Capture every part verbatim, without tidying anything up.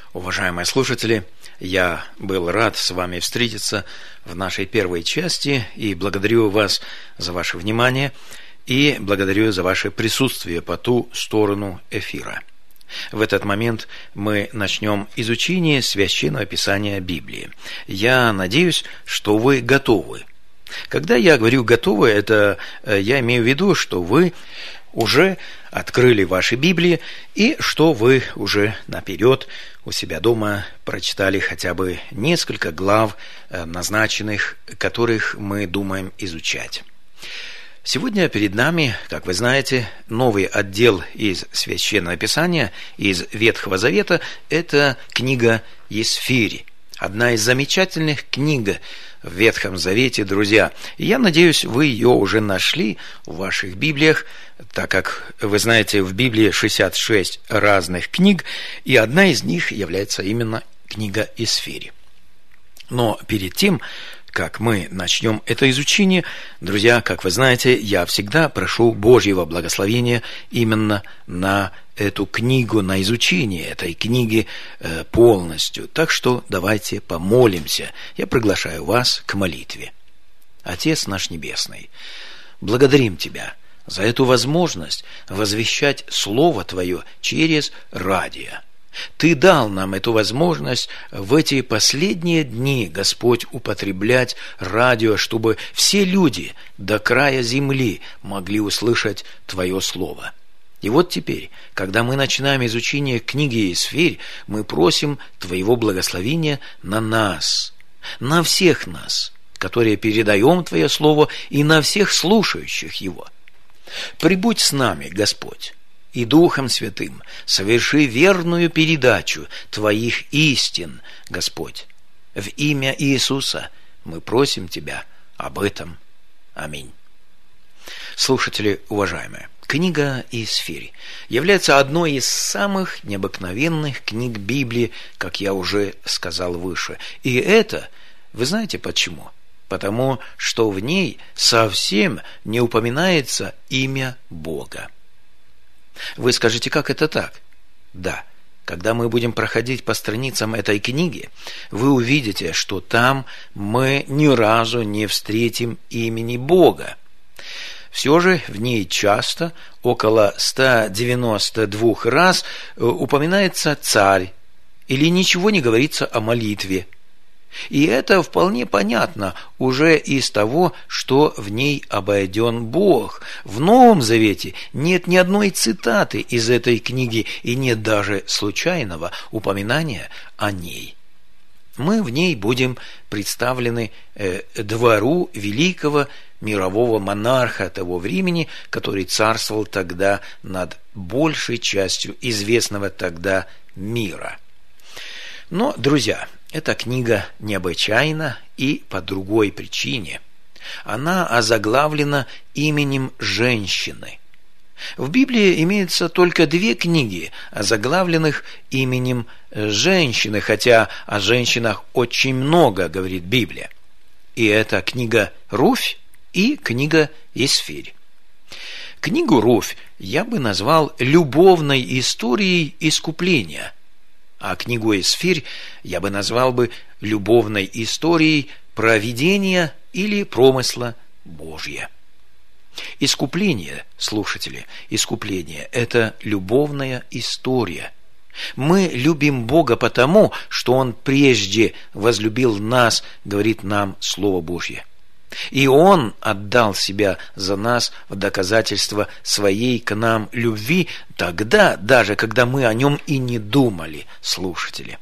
Уважаемые слушатели, я был рад с вами встретиться в нашей первой части и благодарю вас за ваше внимание и благодарю за ваше присутствие по ту сторону эфира. В этот момент мы начнем изучение Священного Писания Библии. Я надеюсь, что вы готовы. Когда я говорю «готовы», это я имею в виду, что вы уже открыли ваши Библии и что вы уже наперед у себя дома прочитали хотя бы несколько глав, назначенных, которых мы думаем изучать. Сегодня перед нами, как вы знаете, новый отдел из Священного Писания, из Ветхого Завета, это книга Есфирь. Одна из замечательных книг в Ветхом Завете, друзья. И я надеюсь, вы ее уже нашли в ваших Библиях, так как, вы знаете, в Библии шестьдесят шесть разных книг, и одна из них является именно книга Есфирь. Но перед тем, как мы начнем это изучение, друзья, как вы знаете, я всегда прошу Божьего благословения именно на эту книгу, на изучение этой книги э, полностью. Так что давайте помолимся. Я приглашаю вас к молитве. Отец наш Небесный, благодарим Тебя за эту возможность возвещать Слово Твое через радио. Ты дал нам эту возможность в эти последние дни, Господь, употреблять радио, чтобы все люди до края земли могли услышать Твое Слово. И вот теперь, когда мы начинаем изучение книги Есфирь, мы просим Твоего благословения на нас, на всех нас, которые передаем Твое Слово, и на всех слушающих его. Прибудь с нами, Господь, и Духом Святым соверши верную передачу Твоих истин, Господь. В имя Иисуса мы просим Тебя об этом. Аминь. Слушатели уважаемые, книга Есфирь является одной из самых необыкновенных книг Библии, как я уже сказал выше. И это, вы знаете почему? Потому что в ней совсем не упоминается имя Бога. Вы скажете, как это так? Да, когда мы будем проходить по страницам этой книги, вы увидите, что там мы ни разу не встретим имени Бога. Все же в ней часто, около ста девяноста двух раз, упоминается царь, или ничего не говорится о молитве. И это вполне понятно уже из того, что в ней обойден Бог. В Новом Завете нет ни одной цитаты из этой книги и нет даже случайного упоминания о ней. Мы в ней будем представлены э, двору великого мирового монарха того времени, который царствовал тогда над большей частью известного тогда мира. Но, друзья, эта книга необычайна и по другой причине. Она озаглавлена именем женщины. В Библии имеются только две книги, озаглавленных именем женщины, хотя о женщинах очень много говорит Библия. И это книга Руфь и книга Есфирь. Книгу Руфь я бы назвал любовной историей искупления, а книгу Есфирь я бы назвал бы любовной историей провидения или промысла Божья. Искупление, слушатели, искупление – это любовная история. Мы любим Бога потому, что Он прежде возлюбил нас, говорит нам Слово Божье. И Он отдал Себя за нас в доказательство Своей к нам любви тогда, даже когда мы о Нем и не думали, слушатели.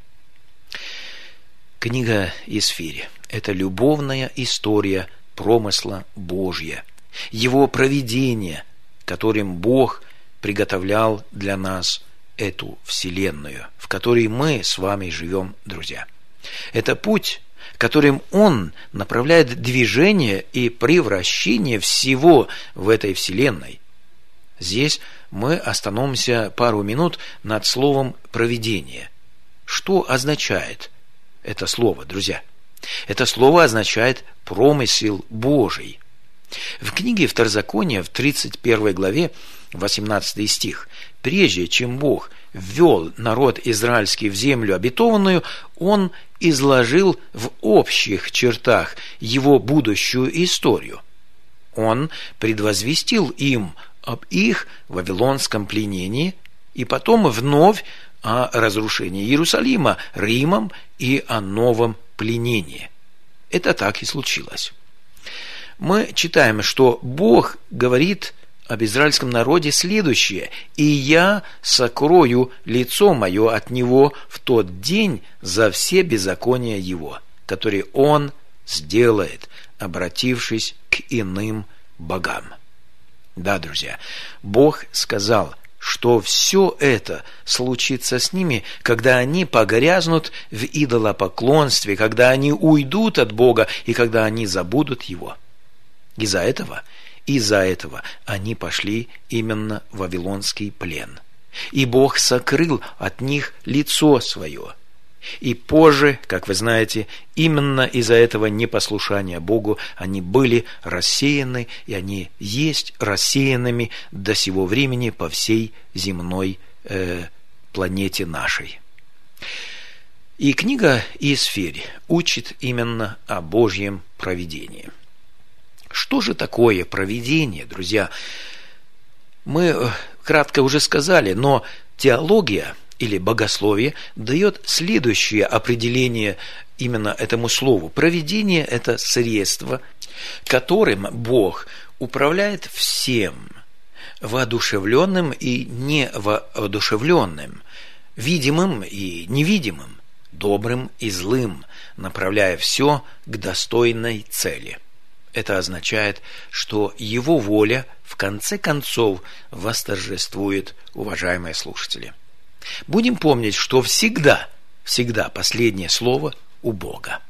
Книга Есфирь – это любовная история промысла Божья, Его провидение, которым Бог приготовлял для нас эту вселенную, в которой мы с вами живем, друзья. Это путь, которым Он направляет движение и превращение всего в этой вселенной. Здесь мы остановимся пару минут над словом «провидение». Что означает это слово, друзья? Это слово означает «промысел Божий». В книге Второзакония в тридцать первой главе, восемнадцатый стих, прежде чем Бог ввел народ израильский в землю обетованную, он изложил в общих чертах его будущую историю. Он предвозвестил им об их вавилонском пленении и потом вновь о разрушении Иерусалима Римом и о новом пленении. Это так и случилось. Мы читаем, что Бог говорит об израильском народе следующее: «И я сокрою лицо мое от него в тот день за все беззакония его, которые он сделает, обратившись к иным богам». Да, друзья, Бог сказал, что все это случится с ними, когда они погрязнут в идолопоклонстве, когда они уйдут от Бога и когда они забудут Его. Из-за этого, из-за этого они пошли именно в вавилонский плен. И Бог сокрыл от них лицо свое. И позже, как вы знаете, именно из-за этого непослушания Богу они были рассеяны, и они есть рассеянными до сего времени по всей земной э, планете нашей. И книга Исфирь учит именно о Божьем провидении. Что же такое провидение, друзья? Мы кратко уже сказали, но теология или богословие дает следующее определение именно этому слову. Провидение – это средство, которым Бог управляет всем, воодушевленным и невоодушевленным, видимым и невидимым, добрым и злым, направляя все к достойной цели. Это означает, что Его воля в конце концов восторжествует, уважаемые слушатели. Будем помнить, что всегда, всегда последнее слово у Бога.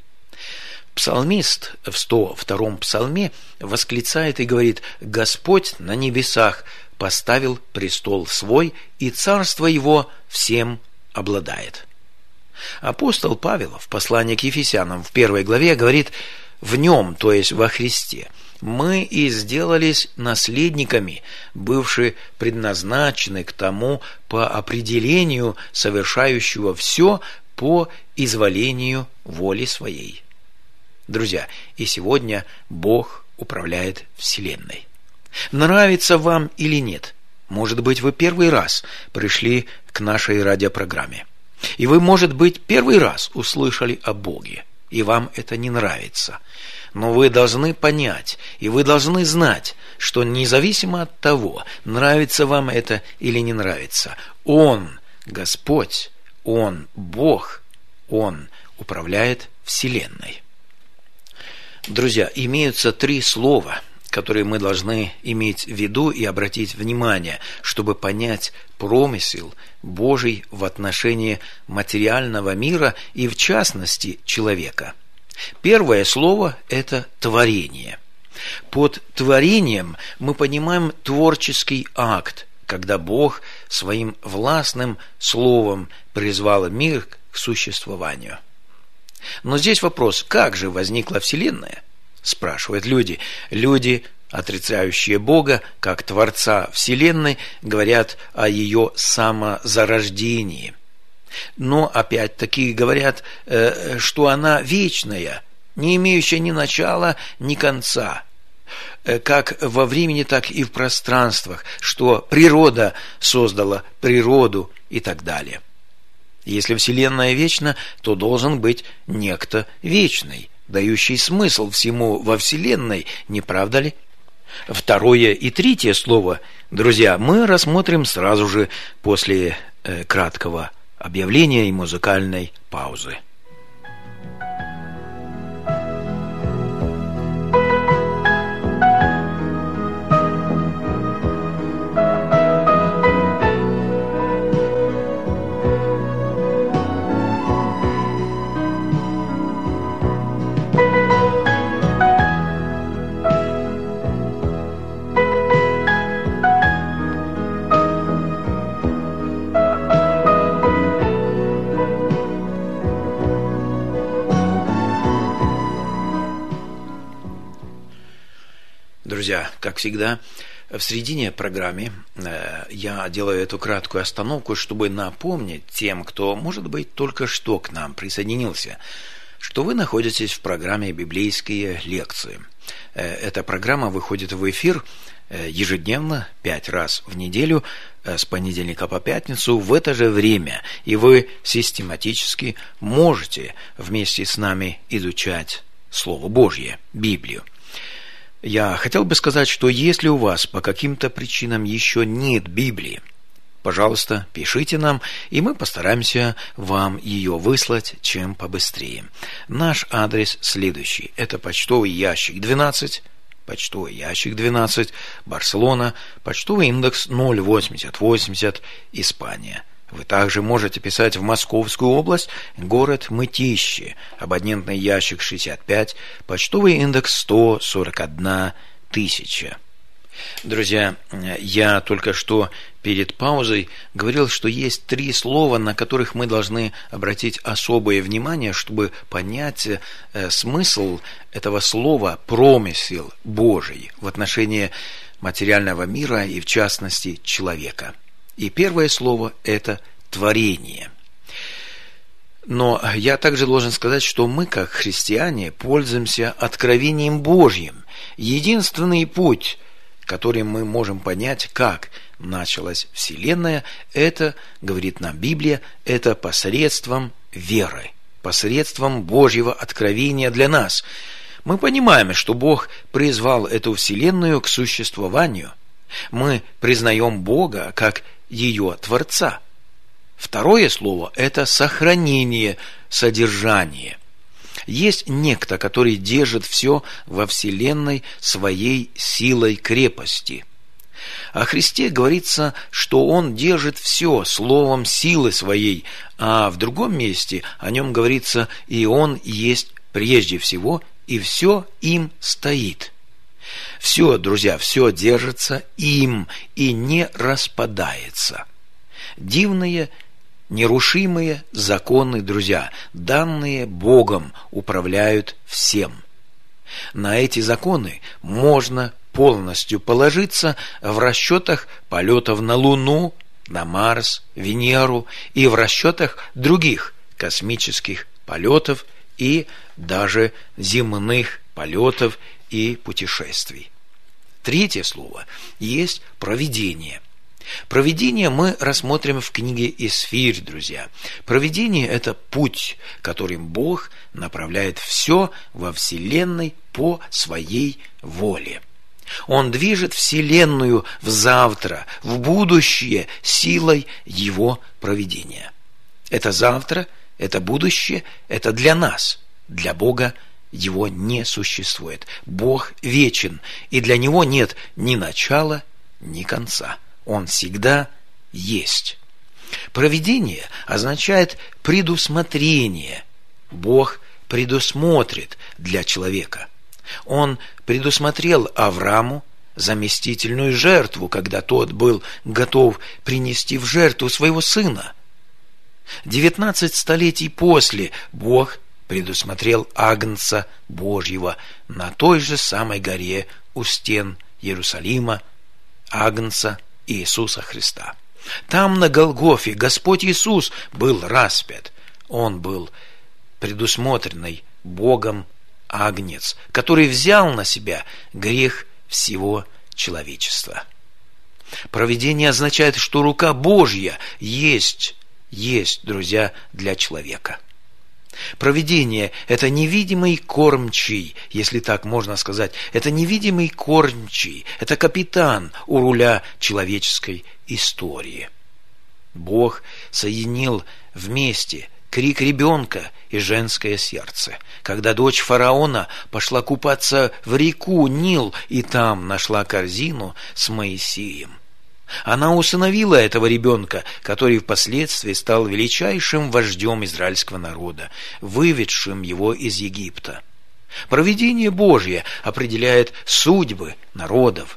Псалмист в сто втором псалме восклицает и говорит: «Господь на небесах поставил престол свой, и царство его всем обладает». Апостол Павел в послании к Ефесянам в первой главе говорит: «В нем, то есть во Христе, мы и сделались наследниками, бывшие предназначены к тому по определению совершающего все по изволению воли своей». Друзья, и сегодня Бог управляет Вселенной. Нравится вам или нет? Может быть, вы первый раз пришли к нашей радиопрограмме. И вы, может быть, первый раз услышали о Боге, и вам это не нравится. Но вы должны понять, и вы должны знать, что независимо от того, нравится вам это или не нравится, Он, Господь, Он, Бог, Он управляет Вселенной. Друзья, имеются три слова, которые мы должны иметь в виду и обратить внимание, чтобы понять промысел Божий в отношении материального мира и, в частности, человека. Первое слово – это творение. Под творением мы понимаем творческий акт, когда Бог своим властным словом призвал мир к существованию. Но здесь вопрос: как же возникла Вселенная? Спрашивают люди. Люди, отрицающие Бога как Творца Вселенной, говорят о ее самозарождении. Но опять-таки говорят, что она вечная, не имеющая ни начала, ни конца, как во времени, так и в пространствах, что природа создала природу и так далее. Если Вселенная вечна, то должен быть некто вечный, дающий смысл всему во Вселенной, не правда ли? Второе и третье слово, друзья, мы рассмотрим сразу же после э, краткого объявления и музыкальной паузы. Друзья, как всегда, В середине программы я делаю эту краткую остановку, чтобы напомнить тем, кто, может быть, только что к нам присоединился, что вы находитесь в программе «Библейские лекции». Эта программа выходит в эфир ежедневно, пять раз в неделю, с понедельника по пятницу в это же время, и вы систематически можете вместе с нами изучать Слово Божье, Библию. Я хотел бы сказать, что если у вас по каким-то причинам еще нет Библии, пожалуйста, пишите нам, и мы постараемся вам ее выслать чем побыстрее. Наш адрес следующий. Это почтовый ящик двенадцать, почтовый ящик двенадцать, Барселона, почтовый индекс ноль восемьдесят восемьдесят, Испания. Вы также можете писать в Московскую область, город Мытищи, абонентный ящик шестьдесят пять, почтовый индекс сто сорок одна тысяча. Друзья, я только что перед паузой говорил, что есть три слова, на которых мы должны обратить особое внимание, чтобы понять э, смысл этого слова «промысел Божий» в отношении материального мира и, в частности, человека. И первое слово – это творение. Но я также должен сказать, что мы, как христиане, пользуемся откровением Божьим. Единственный путь, которым мы можем понять, как началась Вселенная, это, говорит нам Библия, это посредством веры, посредством Божьего откровения для нас. Мы понимаем, что Бог призвал эту Вселенную к существованию. Мы признаем Бога как ее Творца. Второе слово – это сохранение, содержание. Есть некто, который держит все во Вселенной своей силой крепости. О Христе говорится, что Он держит все словом силы своей, а в другом месте о Нем говорится, и Он есть прежде всего, и все им стоит. Все, друзья, все держится им и не распадается. Дивные, нерушимые законы, друзья, данные Богом, управляют всем. На эти законы можно полностью положиться в расчетах полетов на Луну, на Марс, Венеру и в расчетах других космических полетов и даже земных полетов и путешествий. Третье слово есть провидение. Провидение мы рассмотрим в книге «Исфирь», друзья. Провидение – это путь, которым Бог направляет все во Вселенной по своей воле. Он движет Вселенную в завтра, в будущее силой Его провидения. Это завтра, это будущее, это для нас, для Бога Его не существует. Бог вечен, и для Него нет ни начала, ни конца. Он всегда есть. Провидение означает предусмотрение. Бог предусмотрит для человека. Он предусмотрел Аврааму заместительную жертву, когда тот был готов принести в жертву своего сына. Девятнадцать столетий после Бог предусмотрел Агнца Божьего на той же самой горе у стен Иерусалима, Агнца Иисуса Христа. Там, на Голгофе, Господь Иисус был распят. Он был предусмотренный Богом Агнец, который взял на себя грех всего человечества. Провидение означает, что рука Божья есть, есть, друзья, для человека. Провидение – это невидимый кормчий, если так можно сказать. Это невидимый кормчий, это капитан у руля человеческой истории. Бог соединил вместе крик ребенка и женское сердце. Когда дочь фараона пошла купаться в реку Нил и там нашла корзину с Моисеем. Она усыновила этого ребенка, который впоследствии стал величайшим вождем израильского народа, выведшим его из Египта. Провидение Божье определяет судьбы народов,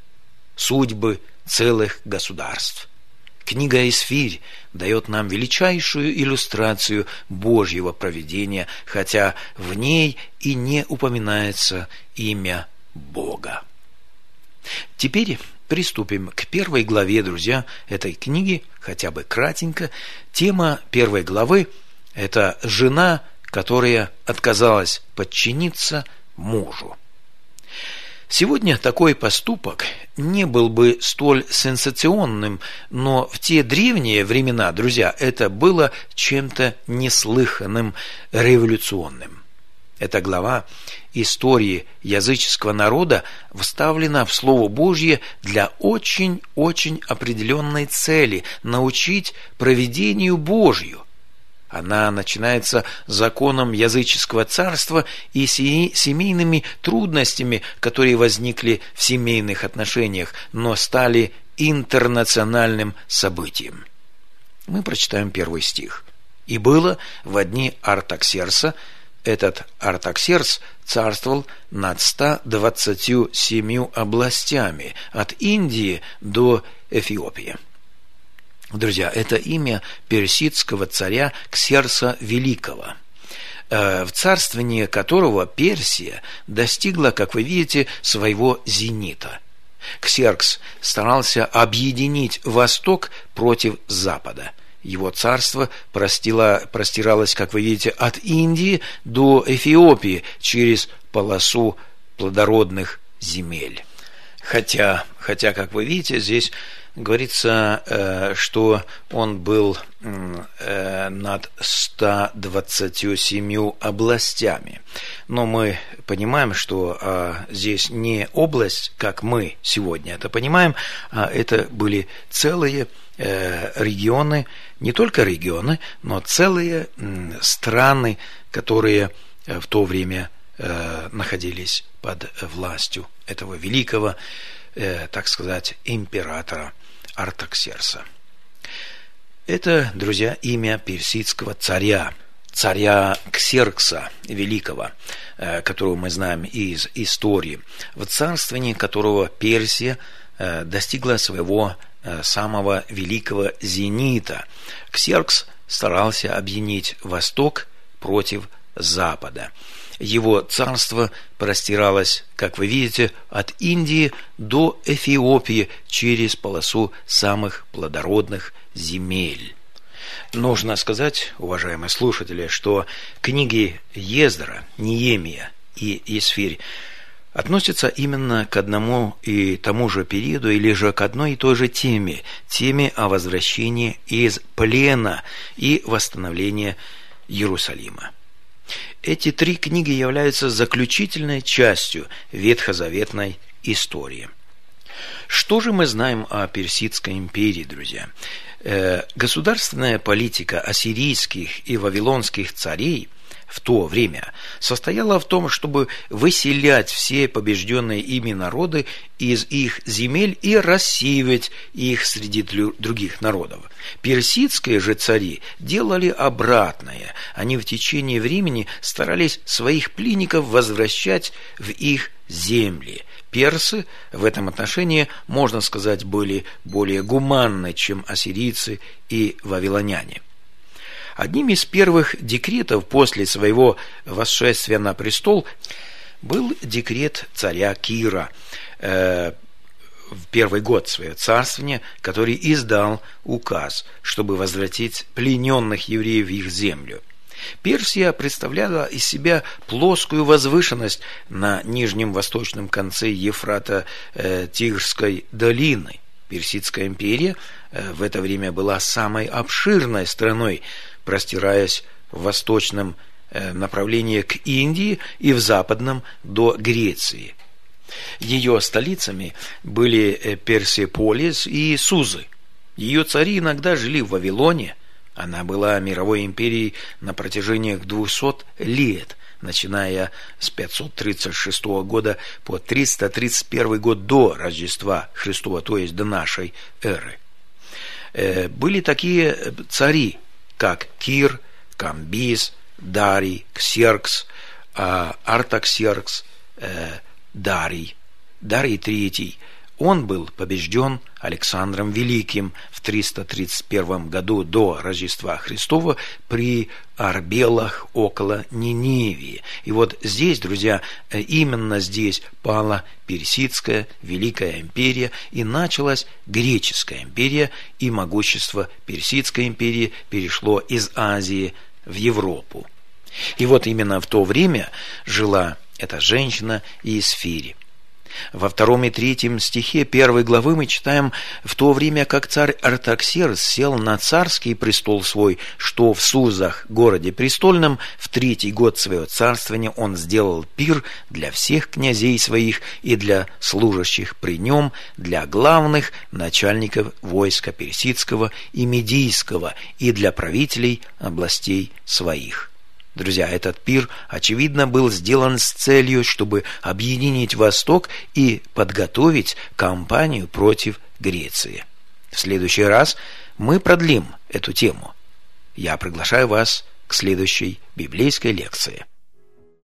судьбы целых государств. Книга «Исфирь» дает нам величайшую иллюстрацию Божьего провидения, хотя в ней и не упоминается имя Бога. Теперь приступим к первой главе, друзья, этой книги, хотя бы кратенько. Тема первой главы – это жена, которая отказалась подчиниться мужу. Сегодня такой поступок не был бы столь сенсационным, но в те древние времена, друзья, это было чем-то неслыханным, революционным. Эта глава истории языческого народа вставлена в Слово Божье для очень-очень определенной цели – научить провидению Божью. Она начинается законом языческого царства и семейными трудностями, которые возникли в семейных отношениях, но стали интернациональным событием. Мы прочитаем первый стих. «И было в дни Артаксеркса». Этот Артаксеркс царствовал над ста двадцатью семью областями, от Индии до Эфиопии. Друзья, это имя персидского царя Ксеркса Великого, в царствовании которого Персия достигла, как вы видите, своего зенита. Ксеркс старался объединить Восток против Запада. Его царство простиралось, как вы видите, от Индии до Эфиопии через полосу плодородных земель. Хотя, хотя как вы видите, здесь говорится, что он был над ста двадцатью семью областями. Но мы понимаем, что здесь не область, как мы сегодня это понимаем, а это были целые регионы, не только регионы, но целые страны, которые в то время находились под властью этого великого, так сказать, императора Артаксеркса. Это, друзья, имя персидского царя, царя Ксеркса Великого, которого мы знаем из истории, в царствовании которого Персия достигла своего самого великого зенита. Ксеркс старался объединить Восток против Запада. Его царство простиралось, как вы видите, от Индии до Эфиопии через полосу самых плодородных земель. Нужно сказать, уважаемые слушатели, что книги Ездра, Неемия и Есфирь относятся именно к одному и тому же периоду или же к одной и той же теме, теме о возвращении из плена и восстановлении Иерусалима. Эти три книги являются заключительной частью ветхозаветной истории. Что же мы знаем о Персидской империи, друзья? Э, государственная политика ассирийских и вавилонских царей в то время состояла в том, чтобы выселять все побежденные ими народы из их земель и рассеивать их среди других народов. Персидские же цари делали обратное. Они в течение времени старались своих пленников возвращать в их земли. Персы в этом отношении, можно сказать, были более гуманны, чем ассирийцы и вавилоняне. Одним из первых декретов после своего восшествия на престол был декрет царя Кира э, в первый год своего царствования, который издал указ, чтобы возвратить плененных евреев в их землю. Персия представляла из себя плоскую возвышенность на нижнем восточном конце Ефрата-Тигрской долины. Персидская империя э, в это время была самой обширной страной, простираясь в восточном направлении к Индии и в западном до Греции. Ее столицами были Персеполис и Сузы. Ее цари иногда жили в Вавилоне. Она была мировой империей на протяжении двухсот лет, начиная с пятьсот тридцать шестого года по триста тридцать первый год до Рождества Христова, то есть до нашей эры. Были такие цари, как Кир, Камбис, Дарий, Ксеркс, Артаксеркс, Дарий, Дарий третий. Он был побежден Александром Великим в триста тридцать первом году до Рождества Христова при Арбелах около Ниневии. И вот здесь, друзья, именно здесь пала Персидская Великая империя и началась Греческая империя, и могущество Персидской империи перешло из Азии в Европу. И вот именно в то время жила эта женщина Иесфири. Во втором и третьем стихе первой главы мы читаем: «В то время, как царь Артаксеркс сел на царский престол свой, что в Сузах, городе престольном, в третий год своего царствования он сделал пир для всех князей своих и для служащих при нем, для главных начальников войска персидского и медийского и для правителей областей своих». Друзья, этот пир, очевидно, был сделан с целью, чтобы объединить Восток и подготовить кампанию против Греции. В следующий раз мы продлим эту тему. Я приглашаю вас к следующей библейской лекции.